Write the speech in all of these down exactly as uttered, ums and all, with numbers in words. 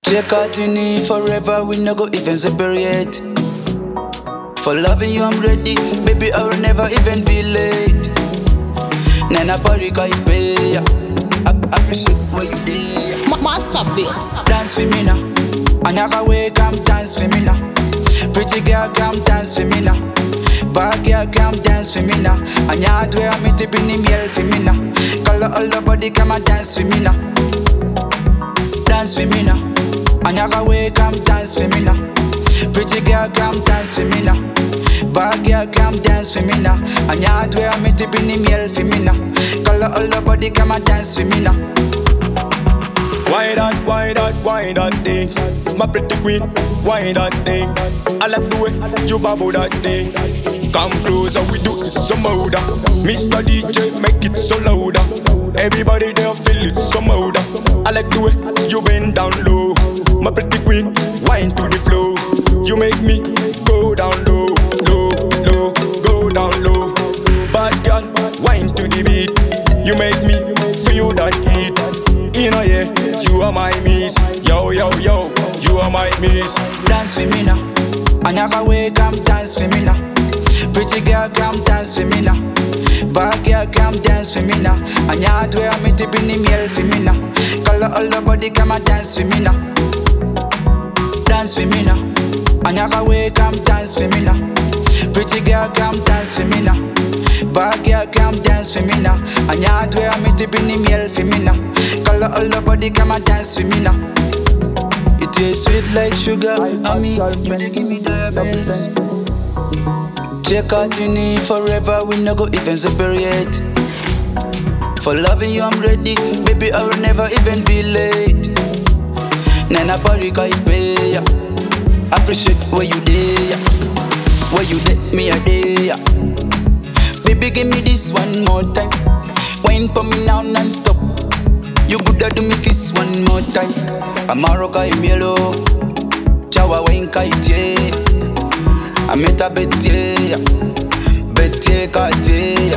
Check out we need forever, we no go even separate. For loving you I'm ready, baby I will never even be late. Nana body can pay, I appreciate what you did. Master Beats. Dance for me now, Anyaka way come dance for me now. Pretty girl come dance for me now. Bad girl come dance for me now. Anyad way I meet to be yell for me now. Color all the body come and dance for me now. Dance for me now. Anyaka way come dance for me now. Pretty girl come dance for me now. Bad girl come dance for me now. Anyad way I meet to be yell for me now. Color all the body come and dance for me now. Why that, why that, why that thing? My pretty queen, why that thing? I like the way you bubble that thing. Come closer, we do it some louder. Mister D J, make it so louder. Everybody there feel it so louder. I like the way you bend down low. My pretty queen, wine to the flow. You make me go down low, low, low, go down low. Bad girl, wine to the beat. You make me feel that heat. You know, yeah, you are my miss. Yo, yo, yo, you are my miss. Dance for me now. Anyaka way come dance for me now. Pretty girl come dance for me now. Bad girl come dance for me now. Anyad way I meet to be yell for me now. Color all the body come and dance for me now. Dance for me now. Anyaka way come dance for me now. Pretty girl come dance for me now. Bad girl come dance for me now. Anyad way I meet to be yell for me now. Color all the body come and dance for me now. It tastes sweet like sugar, I mean, you dey give me diabetes. Check out you need forever, we no go even separate. For loving you I'm ready, baby I will never even be late. Nana body can pay, appreciate what you did, what you did me a day. Baby give me this one more time, wine for me now non-stop. You coulda do me kiss one more time. Amaro ka imielo, chawa wine ka itie. Ameta betie, betie ka tie.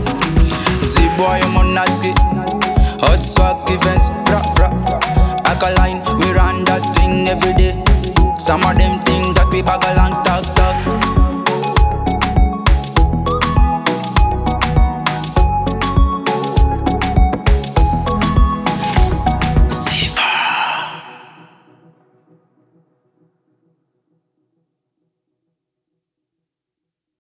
Z-boy monaski, hot swag events, bra bra. Alkaline, we run that thing every day. Some of them think that we bag a long talk.